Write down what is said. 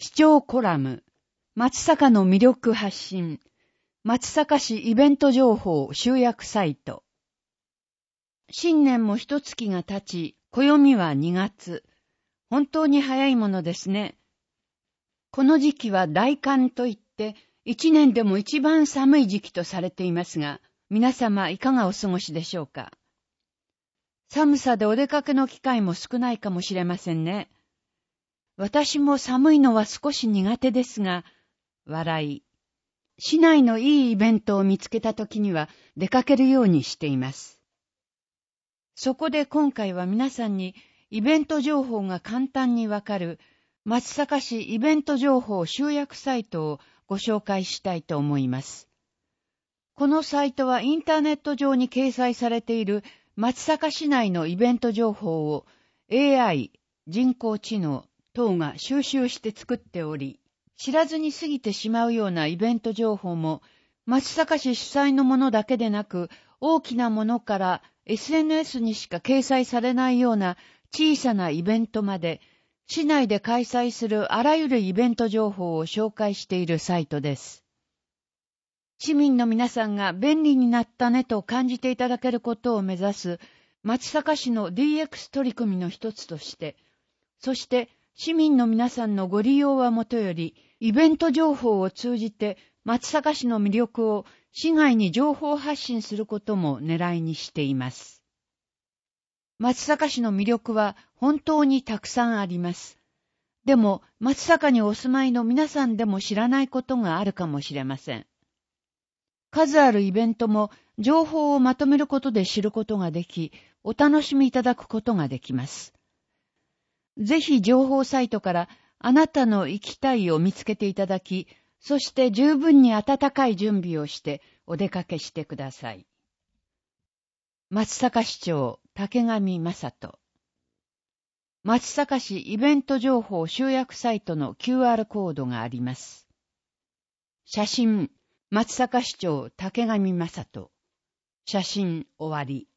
視聴コラム、松阪の魅力発信、松阪市イベント情報集約サイト。新年も一月が経ち、暦は2月。本当に早いものですね。この時期は大寒といって、一年でも一番寒い時期とされていますが、皆様いかがお過ごしでしょうか。寒さでお出かけの機会も少ないかもしれませんね。私も寒いのは少し苦手ですが、笑い。市内のいいイベントを見つけたときには出かけるようにしています。そこで今回は皆さんにイベント情報が簡単にわかる松阪市イベント情報集約サイトをご紹介したいと思います。このサイトはインターネット上に掲載されている松阪市内のイベント情報を AI、人工知能等が収集して作っており、知らずに過ぎてしまうようなイベント情報も松阪市主催のものだけでなく、大きなものから SNS にしか掲載されないような小さなイベントまで、市内で開催するあらゆるイベント情報を紹介しているサイトです。市民の皆さんが便利になったねと感じていただけることを目指す松阪市の DX 取り組みの一つとして、そして市民の皆さんのご利用はもとより、イベント情報を通じて松阪市の魅力を市外に情報発信することも狙いにしています。松阪市の魅力は本当にたくさんあります。でも松阪にお住まいの皆さんでも知らないことがあるかもしれません。数あるイベントも情報をまとめることで知ることができ、お楽しみいただくことができます。ぜひ情報サイトからあなたの行きたいを見つけていただき、そして十分に温かい準備をしてお出かけしてください。松阪市長竹上正人。松阪市イベント情報集約サイトの QR コードがあります。写真、松阪市長竹上正人。写真終わり。